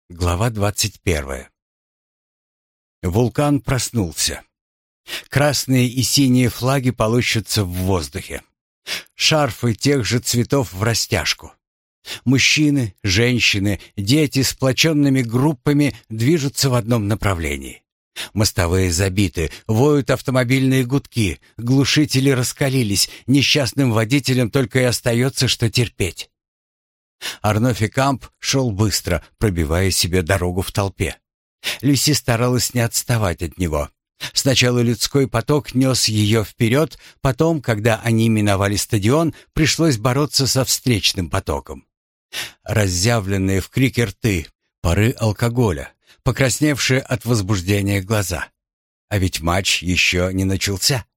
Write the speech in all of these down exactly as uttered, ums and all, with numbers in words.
Глава двадцать первая. Вулкан проснулся. Красные и синие флаги полощутся в воздухе. Шарфы тех же цветов врастяжку. Мужчины, женщины, дети сплоченными группами движутся в одном направлении. Мостовые забиты, воют автомобильные гудки, глушители раскалились, несчастным водителям только и остается, что терпеть. Арно Фекамп шел быстро, пробивая себе дорогу в толпе. Люси старалась не отставать от него. Сначала людской поток нес ее вперед, потом, когда они миновали стадион, пришлось бороться со встречным потоком. Разъявленные в крике рты, пары алкоголя, покрасневшие от возбуждения глаза. А ведь матч еще не начался.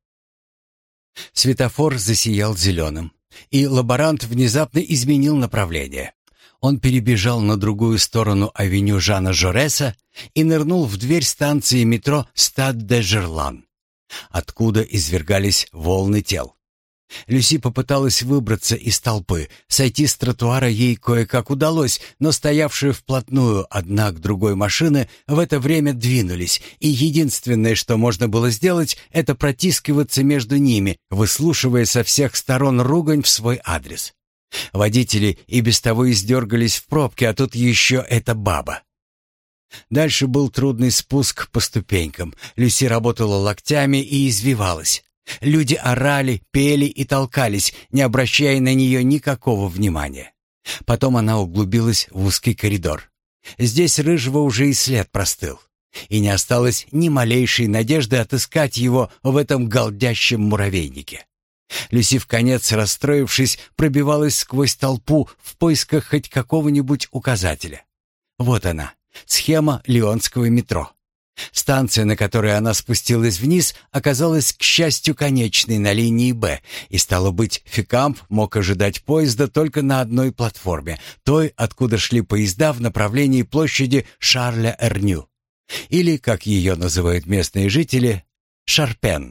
Светофор засиял зеленым, и лаборант внезапно изменил направление. Он перебежал на другую сторону авеню Жана Жореса и нырнул в дверь станции метро Стад-де-Жерлан, откуда извергались волны тел. Люси попыталась выбраться из толпы. Сойти с тротуара ей кое-как удалось, но стоявшие вплотную одна к другой машины в это время двинулись, и единственное, что можно было сделать, это протискиваться между ними, выслушивая со всех сторон ругань в свой адрес. Водители и без того издергались в пробке, а тут еще эта баба. Дальше был трудный спуск по ступенькам. Люси работала локтями и извивалась. Люди орали, пели и толкались, не обращая на нее никакого внимания. Потом она углубилась в узкий коридор. Здесь Рыжего уже и след простыл, и не осталось ни малейшей надежды отыскать его в этом галдящем муравейнике. Люси, вконец расстроившись, пробивалась сквозь толпу в поисках хоть какого-нибудь указателя. Вот она, схема лионского метро. Станция, на которой она спустилась вниз, оказалась, к счастью, конечной на линии «Б», и, стало быть, Фекамп мог ожидать поезда только на одной платформе, той, откуда шли поезда в направлении площади Шарля-Эрню, или, как ее называют местные жители, Шарпен.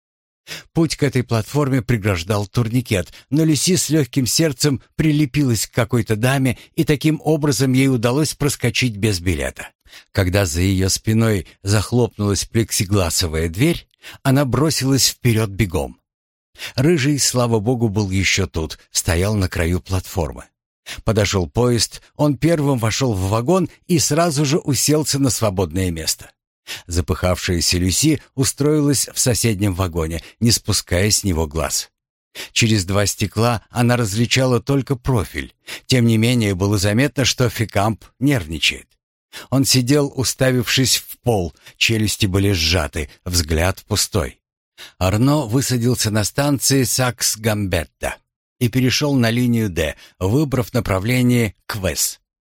Путь к этой платформе преграждал турникет, но Люси с легким сердцем прилепилась к какой-то даме, и таким образом ей удалось проскочить без билета. Когда за ее спиной захлопнулась плексигласовая дверь, она бросилась вперед бегом. Рыжий, слава богу, был еще тут, стоял на краю платформы. Подошел поезд, он первым вошел в вагон и сразу же уселся на свободное место. Запыхавшаяся Люси устроилась в соседнем вагоне, не спуская с него глаз. Через два стекла она различала только профиль. Тем не менее было заметно, что Фекамп нервничает. Он сидел, уставившись в пол, челюсти были сжаты, взгляд пустой. Арно высадился на станции Сакс-Гамбетта и перешел на линию «Д», выбрав направление Квес.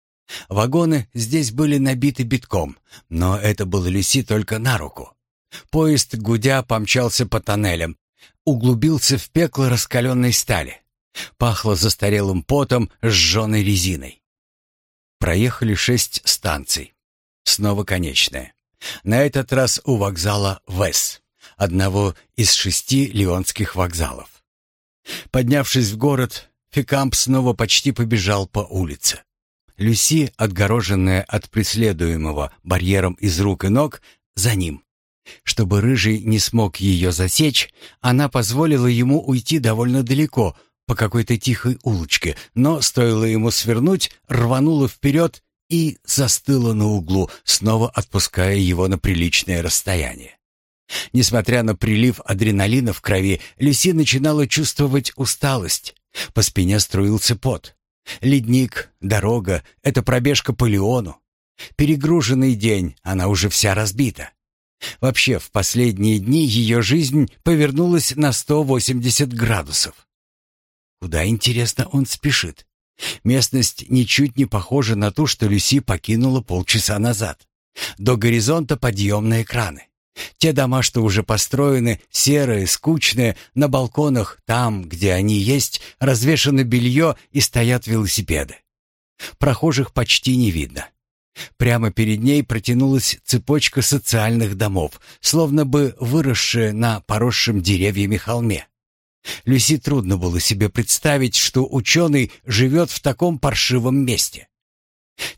Вагоны здесь были набиты битком, но это было Люси только на руку. Поезд, гудя, помчался по тоннелям, углубился в пекло раскаленной стали. Пахло застарелым потом, сжженной резиной. Проехали шесть станций. Снова конечная. На этот раз у вокзала Вес, одного из шести лионских вокзалов. Поднявшись в город, Фекамп снова почти побежал по улице. Люси, отгороженная от преследуемого барьером из рук и ног, за ним. Чтобы Рыжий не смог ее засечь, она позволила ему уйти довольно далеко, по какой-то тихой улочке, но стоило ему свернуть, рванула вперед и застыла на углу, снова отпуская его на приличное расстояние. Несмотря на прилив адреналина в крови, Люси начинала чувствовать усталость. По спине струился пот. Ледник, дорога — это пробежка по Лиону. Перегруженный день, она уже вся разбита. Вообще, в последние дни ее жизнь повернулась на сто восемьдесят градусов. Куда, интересно, он спешит? Местность ничуть не похожа на ту, что Люси покинула полчаса назад. До горизонта подъемные краны. Те дома, что уже построены, серые, скучные, на балконах, там, где они есть, развешано белье и стоят велосипеды. Прохожих почти не видно. Прямо перед ней протянулась цепочка социальных домов, словно бы выросшая на поросшем деревьями холме. Люси трудно было себе представить, что ученый живет в таком паршивом месте.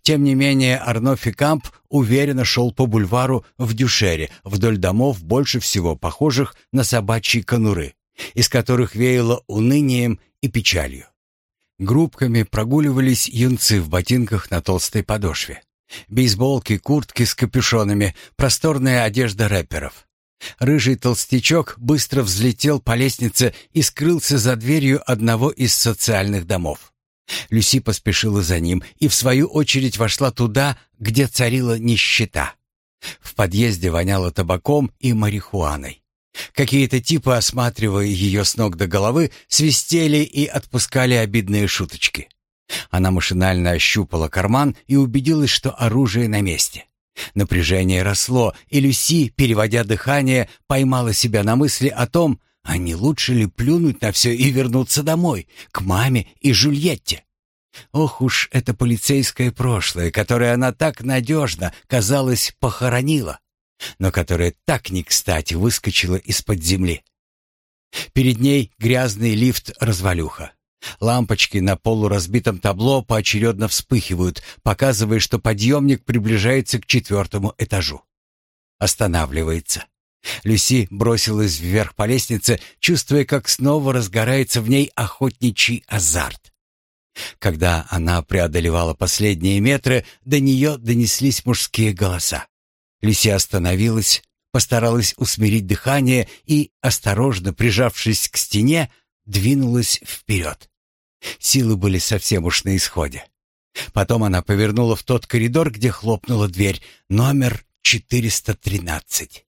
Тем не менее, Арно Фикамп уверенно шел по бульвару в Дюшере, вдоль домов, больше всего похожих на собачьи конуры, из которых веяло унынием и печалью. Группками прогуливались юнцы в ботинках на толстой подошве. Бейсболки, куртки с капюшонами, просторная одежда рэперов. Рыжий толстячок быстро взлетел по лестнице и скрылся за дверью одного из социальных домов. Люси поспешила за ним и, в свою очередь, вошла туда, где царила нищета. В подъезде воняло табаком и марихуаной. Какие-то типы, осматривая ее с ног до головы, свистели и отпускали обидные шуточки. Она машинально ощупала карман и убедилась, что оружие на месте. Напряжение росло, и Люси, переводя дыхание, поймала себя на мысли о том, а не лучше ли плюнуть на все и вернуться домой, к маме и Жюльетте. Ох уж это полицейское прошлое, которое она так надежно, казалось, похоронила, но которое так не кстати выскочило из-под земли. Перед ней грязный лифт-развалюха. Лампочки на полуразбитом табло поочередно вспыхивают, показывая, что подъемник приближается к четвертому этажу. Останавливается. Люси бросилась вверх по лестнице, чувствуя, как снова разгорается в ней охотничий азарт. Когда она преодолевала последние метры, до нее донеслись мужские голоса. Люси остановилась, постаралась усмирить дыхание и, осторожно прижавшись к стене, двинулась вперед. Силы были совсем уж на исходе. Потом она повернула в тот коридор, где хлопнула дверь, номер четыреста тринадцать.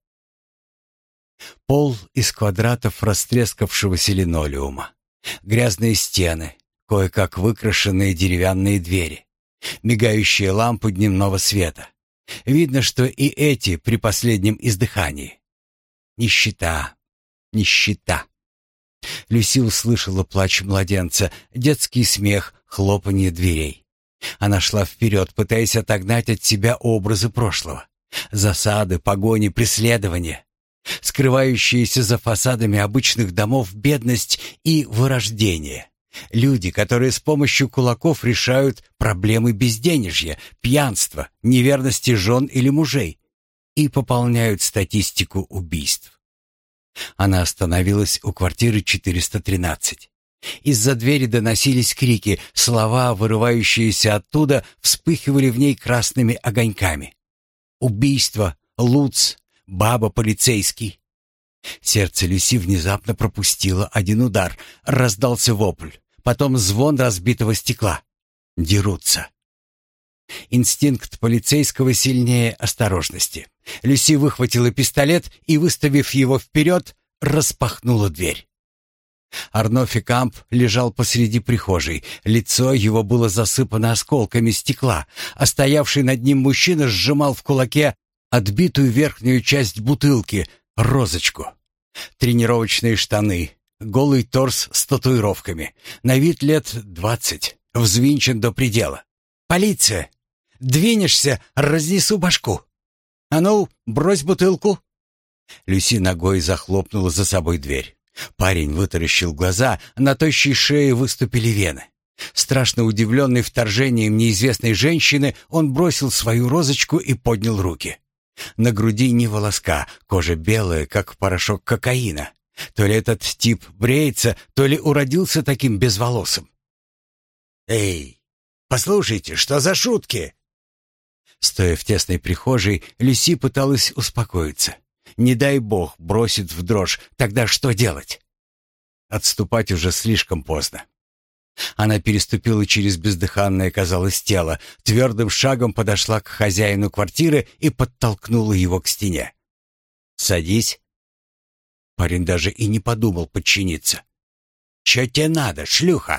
Пол из квадратов растрескавшегося линолеума. Грязные стены, кое-как выкрашенные деревянные двери, мигающие лампы дневного света. Видно, что и эти при последнем издыхании. Нищета, нищета. Люси услышала плач младенца, детский смех, хлопанье дверей. Она шла вперед, пытаясь отогнать от себя образы прошлого. Засады, погони, преследования. Скрывающиеся за фасадами обычных домов бедность и вырождение. Люди, которые с помощью кулаков решают проблемы безденежья, пьянства, неверности жен или мужей и пополняют статистику убийств. Она остановилась у квартиры четыреста тринадцать. Из-за двери доносились крики, слова, вырывающиеся оттуда, вспыхивали в ней красными огоньками. Убийство, Луц, баба полицейский. Сердце Люси внезапно пропустило один удар, раздался вопль, потом звон разбитого стекла. Дерутся. Инстинкт полицейского сильнее осторожности. Люси выхватила пистолет и, выставив его вперед, распахнула дверь. Арно Фикамп лежал посреди прихожей. Лицо его было засыпано осколками стекла, а стоявший над ним мужчина сжимал в кулаке отбитую верхнюю часть бутылки, розочку. Тренировочные штаны, голый торс с татуировками. На вид лет двадцать, взвинчен до предела. «Полиция! Двинешься, разнесу башку! А ну, брось бутылку!» Люси ногой захлопнула за собой дверь. Парень вытаращил глаза, на тощей шее выступили вены. Страшно удивленный вторжением неизвестной женщины, он бросил свою розочку и поднял руки. На груди ни волоска, кожа белая, как порошок кокаина. То ли этот тип бреется, то ли уродился таким безволосым. «Эй, послушайте, что за шутки?» Стоя в тесной прихожей, Люси пыталась успокоиться. Не дай бог бросит в дрожь, тогда что делать? Отступать уже слишком поздно. Она переступила через бездыханное, казалось, тело, твердым шагом подошла к хозяину квартиры и подтолкнула его к стене. «Садись». Парень даже и не подумал подчиниться. «Чё тебе надо, шлюха?»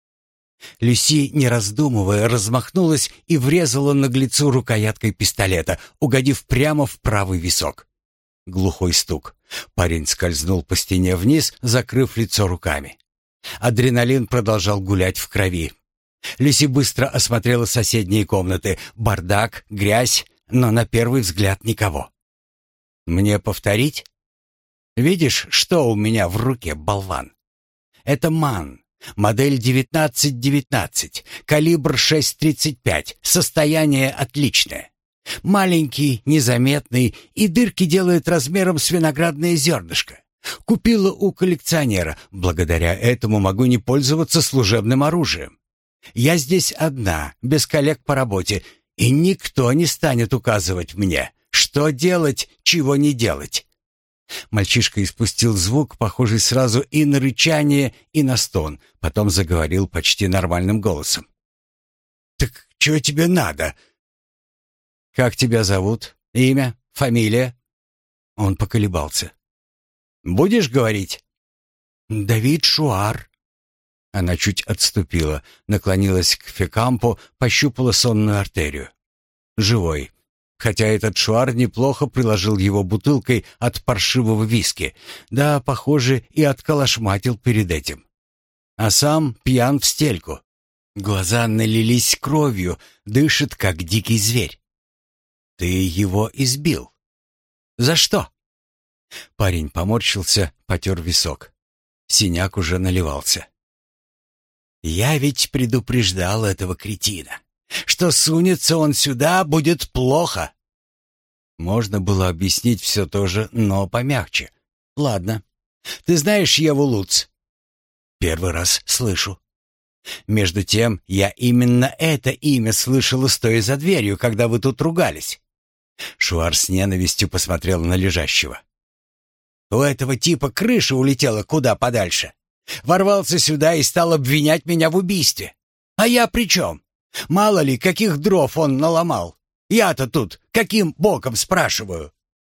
Люси, не раздумывая, размахнулась и врезала наглецу рукояткой пистолета, угодив прямо в правый висок. Глухой стук. Парень скользнул по стене вниз, закрыв лицо руками. Адреналин продолжал гулять в крови. Люси быстро осмотрела соседние комнаты. Бардак, грязь, но на первый взгляд никого. «Мне повторить?» «Видишь, что у меня в руке, болван? Это ман. Модель девятнадцать девятнадцать, калибр шесть тридцать пять, состояние отличное. Маленький, незаметный, и дырки делает размером с виноградное зернышко. Купила у коллекционера. Благодаря этому могу не пользоваться служебным оружием. Я здесь одна, без коллег по работе, и никто не станет указывать мне, что делать, чего не делать. Мальчишка испустил звук, похожий сразу и на рычание, и на стон, потом заговорил почти нормальным голосом. «Так чего тебе надо?» «Как тебя зовут? Имя? Фамилия?» Он поколебался. «Будешь говорить?» «Давид Шуар». Она чуть отступила, наклонилась к Фекампу, пощупала сонную артерию. «Живой. Хотя этот Шуар неплохо приложил его бутылкой от паршивого виски. Да, похоже, и отколошматил перед этим. А сам пьян в стельку. Глаза налились кровью, дышит, как дикий зверь. Ты его избил. За что?» Парень поморщился, потер висок. Синяк уже наливался. «Я ведь предупреждал этого кретина. Что сунется он сюда, будет плохо». Можно было объяснить все то же, но помягче. «Ладно. Ты знаешь Еву Луц?» «Первый раз слышу». «Между тем, я именно это имя слышала, стоя за дверью, когда вы тут ругались». Шуар с ненавистью посмотрел на лежащего. «У этого типа крыша улетела куда подальше. Ворвался сюда и стал обвинять меня в убийстве. А я при чем? Мало ли, каких дров он наломал. Я-то тут каким боком, спрашиваю?»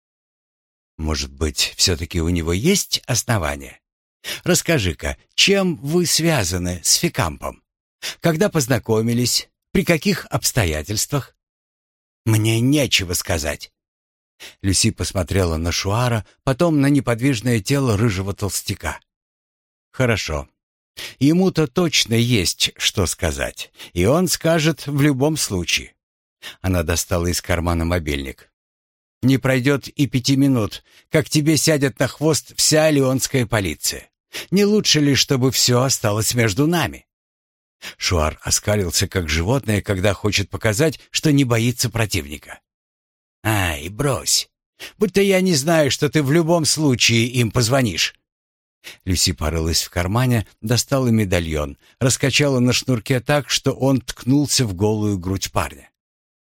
«Может быть, все-таки у него есть основания? Расскажи-ка, чем вы связаны с Фекампом? Когда познакомились? При каких обстоятельствах?» «Мне нечего сказать». Люси посмотрела на Шуара, потом на неподвижное тело рыжего толстяка. «Хорошо. Ему-то точно есть что сказать, и он скажет в любом случае». Она достала из кармана мобильник. «Не пройдет и пяти минут, как тебе сядет на хвост вся леонская полиция. Не лучше ли, чтобы все осталось между нами?» Шуар оскалился, как животное, когда хочет показать, что не боится противника. «Ай, брось. Будто я не знаю, что ты в любом случае им позвонишь». Люси порылась в кармане, достала медальон, раскачала на шнурке так, что он ткнулся в голую грудь парня.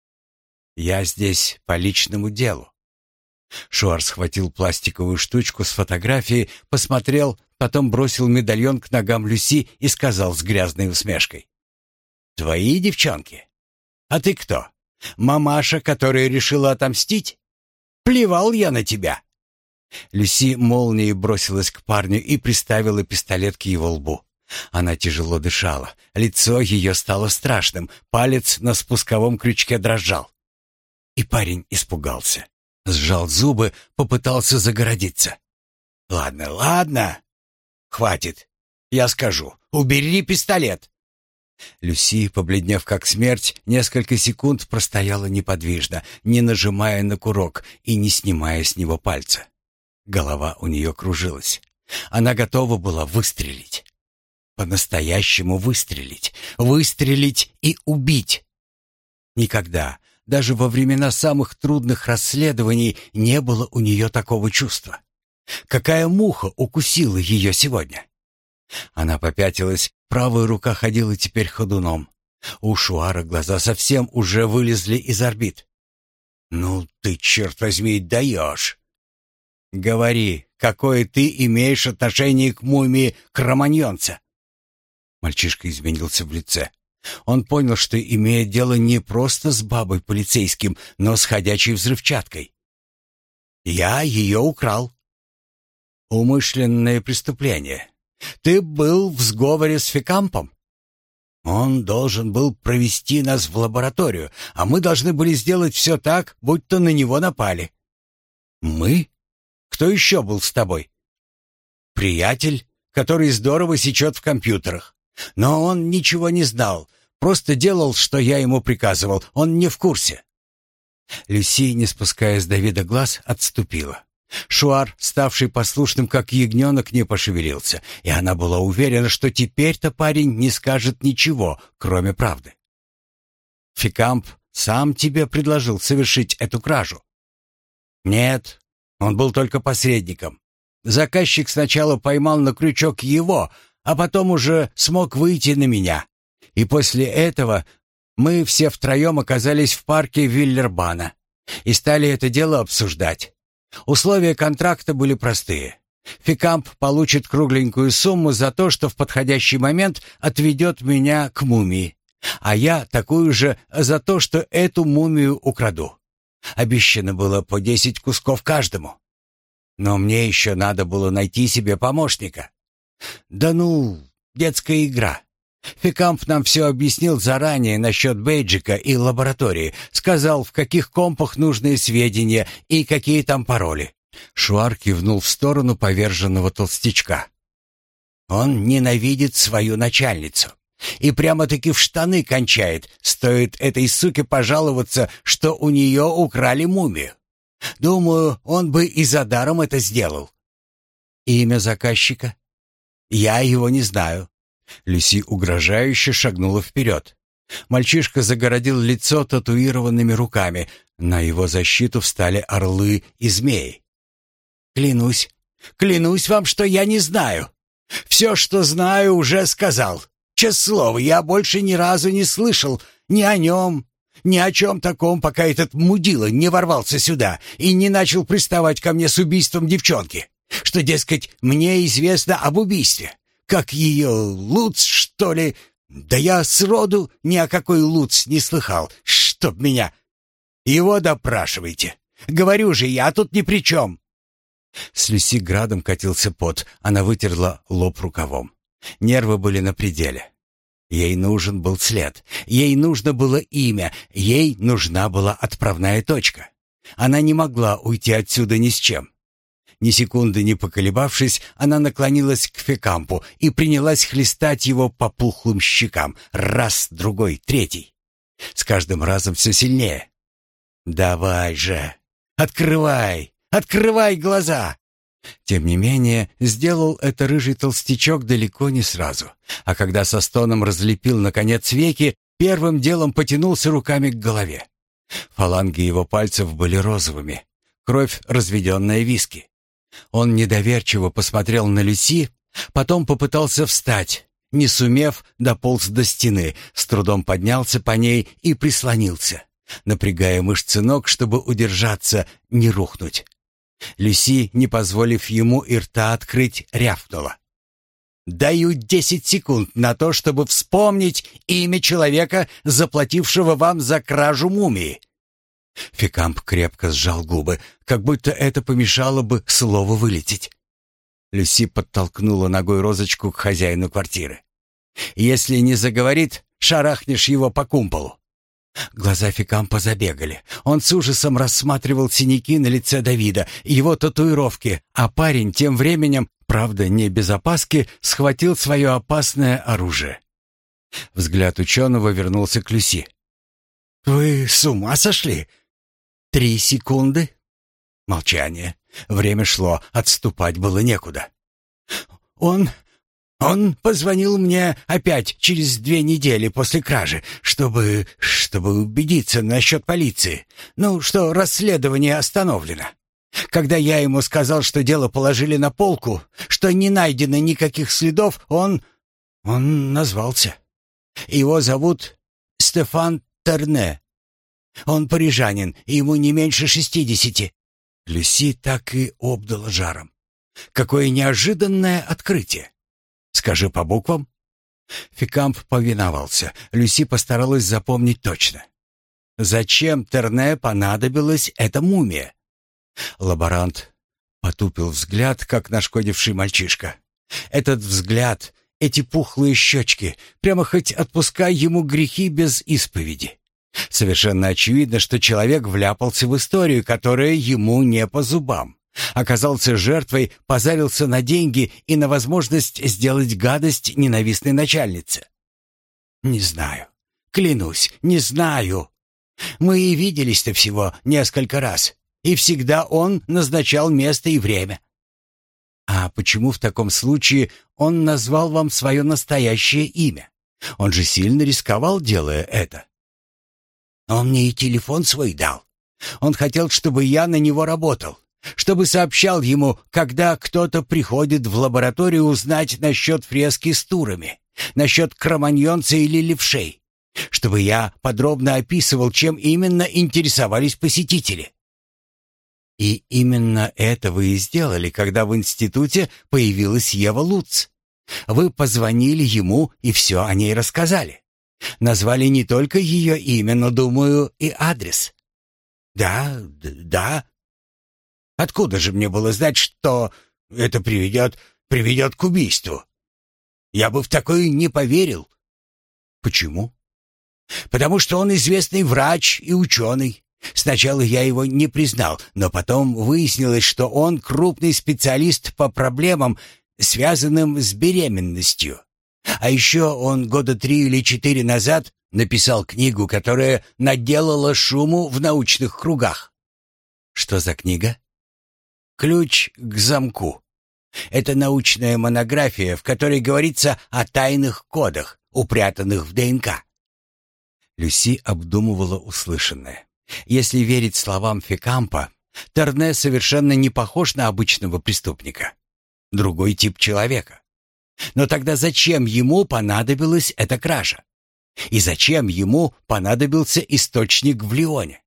«Я здесь по личному делу». Шуар схватил пластиковую штучку с фотографией, посмотрел, потом бросил медальон к ногам Люси и сказал с грязной усмешкой. «Твои девчонки? А ты кто? Мамаша, которая решила отомстить? Плевал я на тебя!» Люси молнией бросилась к парню и приставила пистолет к его лбу. Она тяжело дышала, лицо ее стало страшным, палец на спусковом крючке дрожал. И парень испугался. Сжал зубы, попытался загородиться. «Ладно, ладно. Хватит. Я скажу. Убери пистолет!» Люси, побледнев как смерть, несколько секунд простояла неподвижно, не нажимая на курок и не снимая с него пальца. Голова у нее кружилась. Она готова была выстрелить. По-настоящему выстрелить. Выстрелить и убить. Никогда, даже во времена самых трудных расследований, не было у нее такого чувства. Какая муха укусила ее сегодня? Она попятилась, правая рука ходила теперь ходуном. У Шуара глаза совсем уже вылезли из орбит. «Ну ты, черт возьми, даешь!» «Говори, какое ты имеешь отношение к мумии кроманьонца?» Мальчишка изменился в лице. Он понял, что имеет дело не просто с бабой полицейским, но с ходячей взрывчаткой. «Я ее украл». «Умышленное преступление. Ты был в сговоре с Фекампом? Он должен был провести нас в лабораторию, а мы должны были сделать все так, будто на него напали». «Мы? Кто еще был с тобой?» «Приятель, который здорово сечет в компьютерах. Но он ничего не знал, просто делал, что я ему приказывал, он не в курсе». Люси, не спуская с Давида глаз, отступила. Шуар, ставший послушным как ягненок, не пошевелился, и она была уверена, что теперь-то парень не скажет ничего, кроме правды. «Фикамп сам тебе предложил совершить эту кражу?» «Нет, он был только посредником. Заказчик сначала поймал на крючок его, а потом уже смог выйти на меня. И после этого мы все втроем оказались в парке Виллербана и стали это дело обсуждать. Условия контракта были простые. Фикамп получит кругленькую сумму за то, что в подходящий момент отведет меня к мумии, а я такую же за то, что эту мумию украду. Обещано было по десять кусков каждому. Но мне еще надо было найти себе помощника. Да ну, детская игра. Фикамп нам все объяснил заранее насчет бейджика и лаборатории, сказал, в каких компах нужные сведения и какие там пароли. Шуар кивнул в сторону поверженного толстячка. Он ненавидит свою начальницу и прямо-таки в штаны кончает, стоит этой суке пожаловаться, что у нее украли мумию. Думаю, он бы и за даром это сделал. Имя заказчика? Я его не знаю. Люси угрожающе шагнула вперед. Мальчишка загородил лицо татуированными руками. На его защиту встали орлы и змеи. «Клянусь, клянусь вам, что я не знаю. Все, что знаю, уже сказал. Честное слово, я больше ни разу не слышал ни о нем, ни о чем таком, пока этот мудила не ворвался сюда и не начал приставать ко мне с убийством девчонки. Что, дескать, мне известно об убийстве. Как ее, Луц, что ли? Да я сроду ни о какой Луц не слыхал, чтоб меня. Его допрашивайте. Говорю же, я тут ни при чем». С Люси градом катился пот, она вытерла лоб рукавом. Нервы были на пределе. Ей нужен был след, ей нужно было имя, ей нужна была отправная точка. Она не могла уйти отсюда ни с чем. Ни секунды не поколебавшись, она наклонилась к Фикампу и принялась хлестать его по пухлым щекам. Раз, другой, третий. С каждым разом все сильнее. «Давай же! Открывай! Открывай глаза!» Тем не менее, сделал это рыжий толстячок далеко не сразу. А когда со стоном разлепил, наконец, веки, первым делом потянулся руками к голове. Фаланги его пальцев были розовыми. Кровь, разведенная виски. Он недоверчиво посмотрел на Люси, потом попытался встать. Не сумев, дополз до стены, с трудом поднялся по ней и прислонился, напрягая мышцы ног, чтобы удержаться, не рухнуть. Люси, не позволив ему и рта открыть, рявкнула. «Даю десять секунд на то, чтобы вспомнить имя человека, заплатившего вам за кражу мумии». Фикамп крепко сжал губы, как будто это помешало бы слову вылететь. Люси подтолкнула ногой розочку к хозяину квартиры. «Если не заговорит, шарахнешь его по кумполу». Глаза Фикампа забегали. Он с ужасом рассматривал синяки на лице Давида, его татуировки, а парень тем временем, правда не без опаски, схватил свое опасное оружие. Взгляд ученого вернулся к Люси. «Вы с ума сошли? Три секунды?» Молчание. Время шло, отступать было некуда. «Он... он позвонил мне опять через две недели после кражи, чтобы... чтобы убедиться насчет полиции. Ну, что расследование остановлено. Когда я ему сказал, что дело положили на полку, что не найдено никаких следов, он... он назвался. Его зовут Стефан Терне. Он парижанин, и ему не меньше шестидесяти». Люси так и обдала жаром. Какое неожиданное открытие! Скажи по буквам. Фикамп повиновался. Люси постаралась запомнить точно. Зачем Терне понадобилась эта мумия? Лаборант потупил взгляд, как нашкодивший мальчишка. Этот взгляд, эти пухлые щечки, прямо хоть отпускай ему грехи без исповеди. Совершенно очевидно, что человек вляпался в историю, которая ему не по зубам. Оказался жертвой, позарился на деньги и на возможность сделать гадость ненавистной начальнице. «Не знаю. Клянусь, не знаю. Мы и виделись-то всего несколько раз. И всегда он назначал место и время. А почему в таком случае он назвал вам свое настоящее имя? Он же сильно рисковал, делая это. Он мне и телефон свой дал. Он хотел, чтобы я на него работал, чтобы сообщал ему, когда кто-то приходит в лабораторию узнать насчет фрески с турами, насчет кроманьонца или левшей, чтобы я подробно описывал, чем именно интересовались посетители. И именно это вы и сделали, когда в институте появилась Ева Луц. Вы позвонили ему и все о ней рассказали. Назвали не только ее имя, но, думаю, и адрес. Да, да. Откуда же мне было знать, что это приведет, приведет к убийству? Я бы в такое не поверил. Почему? Потому что он известный врач и ученый. Сначала я его не признал, но потом выяснилось, что он крупный специалист по проблемам, связанным с беременностью. А еще он года три или четыре назад написал книгу, которая наделала шуму в научных кругах. Что за книга? «Ключ к замку». Это научная монография, в которой говорится о тайных кодах, упрятанных в ДНК. Люси обдумывала услышанное. Если верить словам Фекампа, Терне совершенно не похож на обычного преступника. Другой тип человека. Но тогда зачем ему понадобилась эта кража? И зачем ему понадобился источник в Лионе?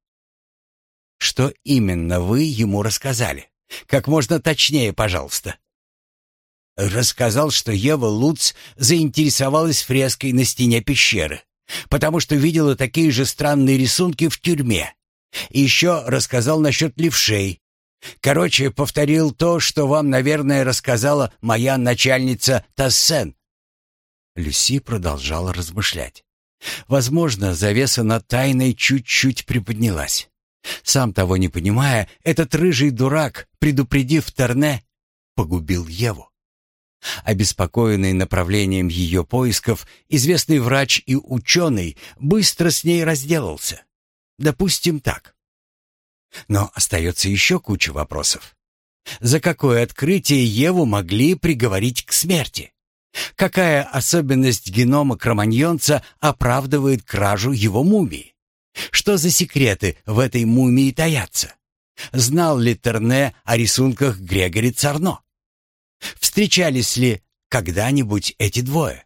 Что именно вы ему рассказали? Как можно точнее, пожалуйста. Рассказал, что Ева Луц заинтересовалась фреской на стене пещеры, потому что видела такие же странные рисунки в тюрьме. И еще рассказал насчет левшей. Короче, повторил то, что вам, наверное, рассказала моя начальница Тассен. Люси продолжала размышлять. Возможно, завеса над тайной чуть-чуть приподнялась. Сам того не понимая, этот рыжий дурак, предупредив Терне, погубил Еву. Обеспокоенный направлением ее поисков, известный врач и ученый быстро с ней разделался. Допустим, так. Но остается еще куча вопросов. За какое открытие Еву могли приговорить к смерти? Какая особенность генома кроманьонца оправдывает кражу его мумии? Что за секреты в этой мумии таятся? Знал ли Терне о рисунках Грегори Царно? Встречались ли когда-нибудь эти двое?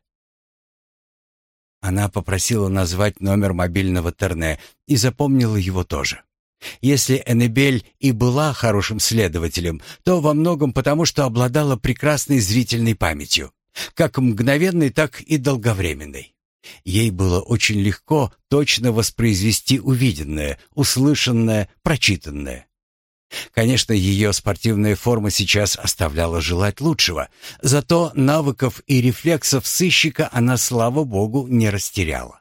Она попросила назвать номер мобильного Терне и запомнила его тоже. Если Эннебель и была хорошим следователем, то во многом потому, что обладала прекрасной зрительной памятью, как мгновенной, так и долговременной. Ей было очень легко точно воспроизвести увиденное, услышанное, прочитанное. Конечно, ее спортивная форма сейчас оставляла желать лучшего, зато навыков и рефлексов сыщика она, слава богу, не растеряла.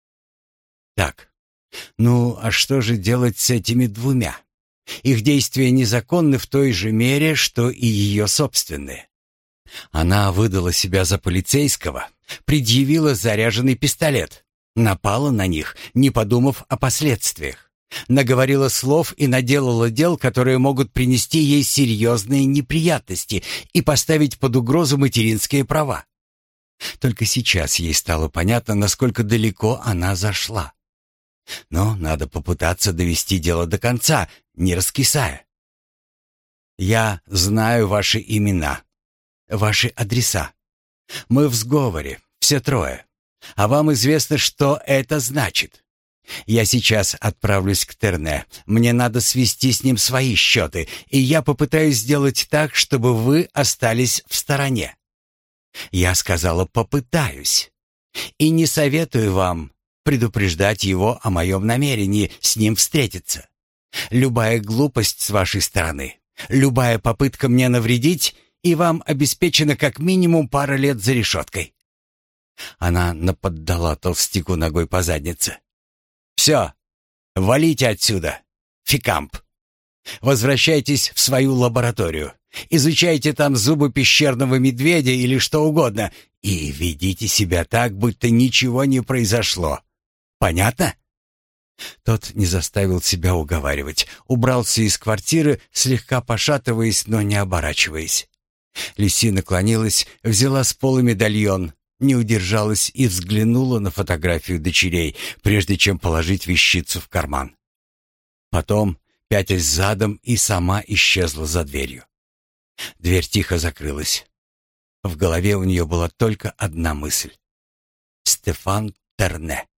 Так, ну а что же делать с этими двумя? Их действия незаконны в той же мере, что и ее собственные. Она выдала себя за полицейского, предъявила заряженный пистолет, напала на них, не подумав о последствиях, наговорила слов и наделала дел, которые могут принести ей серьезные неприятности и поставить под угрозу материнские права. Только сейчас ей стало понятно, насколько далеко она зашла. Но надо попытаться довести дело до конца, не раскисая. Я знаю ваши имена, ваши адреса. Мы в сговоре, все трое. А вам известно, что это значит. Я сейчас отправлюсь к Терне. Мне надо свести с ним свои счеты, и я попытаюсь сделать так, чтобы вы остались в стороне. Я сказала «попытаюсь». И не советую вам предупреждать его о моем намерении с ним встретиться. Любая глупость с вашей стороны, любая попытка мне навредить, и вам обеспечена как минимум пара лет за решеткой. Она наподдала толстяку ногой по заднице. «Все, валите отсюда, Фекамп. Возвращайтесь в свою лабораторию. Изучайте там зубы пещерного медведя или что угодно и ведите себя так, будто ничего не произошло. Понятно?» Тот не заставил себя уговаривать. Убрался из квартиры, слегка пошатываясь, но не оборачиваясь. Люси наклонилась, взяла с пола медальон, не удержалась и взглянула на фотографию дочерей, прежде чем положить вещицу в карман. Потом, пятясь задом, и сама исчезла за дверью. Дверь тихо закрылась. В голове у нее была только одна мысль. Стефан Терне.